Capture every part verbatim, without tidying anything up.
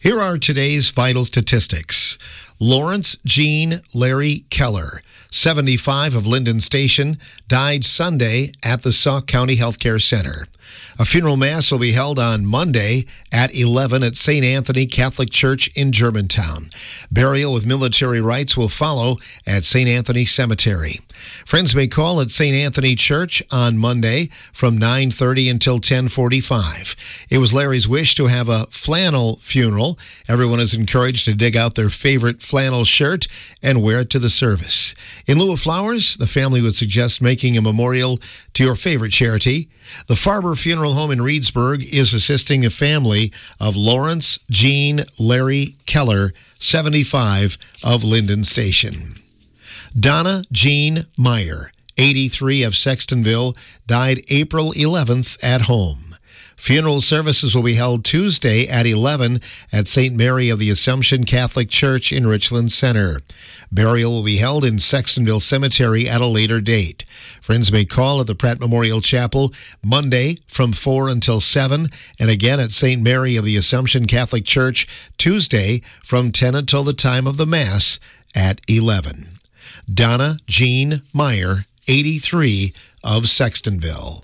Here are today's vital statistics. Lawrence Jean Larry Keller, seventy-five, of Linden Station, died Sunday at the Sauk County Healthcare Center. A funeral mass will be held on Monday at eleven at Saint Anthony Catholic Church in Germantown. Burial with military rites will follow at Saint Anthony Cemetery. Friends may call at Saint Anthony Church on Monday from nine thirty until ten forty-five. It was Larry's wish to have a flannel funeral. Everyone is encouraged to dig out their favorite flannel shirt and wear it to the service. In lieu of flowers, the family would suggest making a memorial to your favorite charity. The Farber Funeral Home in Reedsburg is assisting the family of Lawrence Jean Larry Keller, seventy-five, of Linden Station. Donna Jean Meyer, eighty-three, of Sextonville, died April eleventh at home. Funeral services will be held Tuesday at eleven at Saint Mary of the Assumption Catholic Church in Richland Center. Burial will be held in Sextonville Cemetery at a later date. Friends may call at the Pratt Memorial Chapel Monday from four until seven, and again at Saint Mary of the Assumption Catholic Church Tuesday from ten until the time of the Mass at eleven. Donna Jean Meyer, eighty-three, of Sextonville.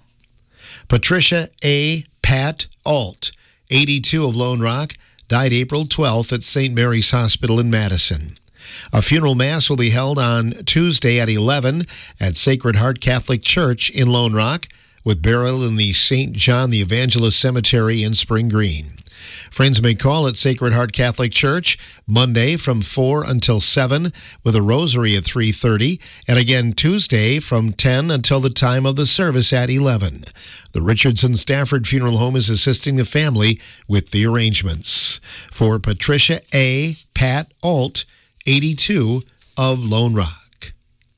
Patricia A. Pat Alt, eighty-two, of Lone Rock, died April twelfth at Saint Mary's Hospital in Madison. A funeral mass will be held on Tuesday at eleven at Sacred Heart Catholic Church in Lone Rock, with burial in the Saint John the Evangelist Cemetery in Spring Green. Friends may call at Sacred Heart Catholic Church Monday from four until seven with a rosary at three thirty, and again Tuesday from ten until the time of the service at eleven. The Richardson Stafford Funeral Home is assisting the family with the arrangements. For Patricia A. Pat Alt, eighty-two, of Lone Rock.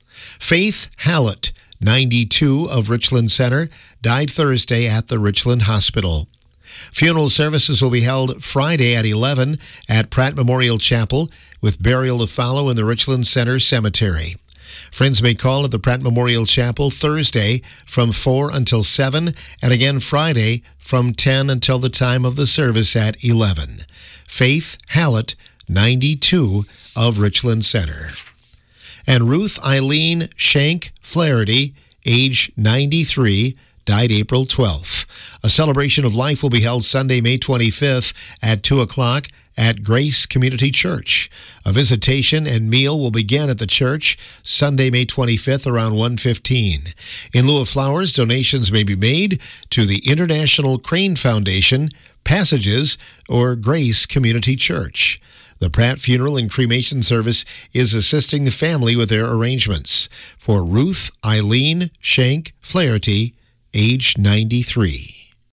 Faith Hallett, ninety-two, of Richland Center, died Thursday at the Richland Hospital. Funeral services will be held Friday at eleven at Pratt Memorial Chapel, with burial to follow in the Richland Center Cemetery. Friends may call at the Pratt Memorial Chapel Thursday from four until seven, and again Friday from ten until the time of the service at eleven. Faith Hallett, ninety-two, of Richland Center. And Ruth Eileen Shank Flaherty, age ninety-three, died April twelfth. A celebration of life will be held Sunday, May twenty-fifth at two o'clock at Grace Community Church. A visitation and meal will begin at the church Sunday, May twenty-fifth around one fifteen. In lieu of flowers, donations may be made to the International Crane Foundation, Passages, or Grace Community Church. The Pratt Funeral and Cremation Service is assisting the family with their arrangements. For Ruth Eileen Shank Flaherty, age ninety-three.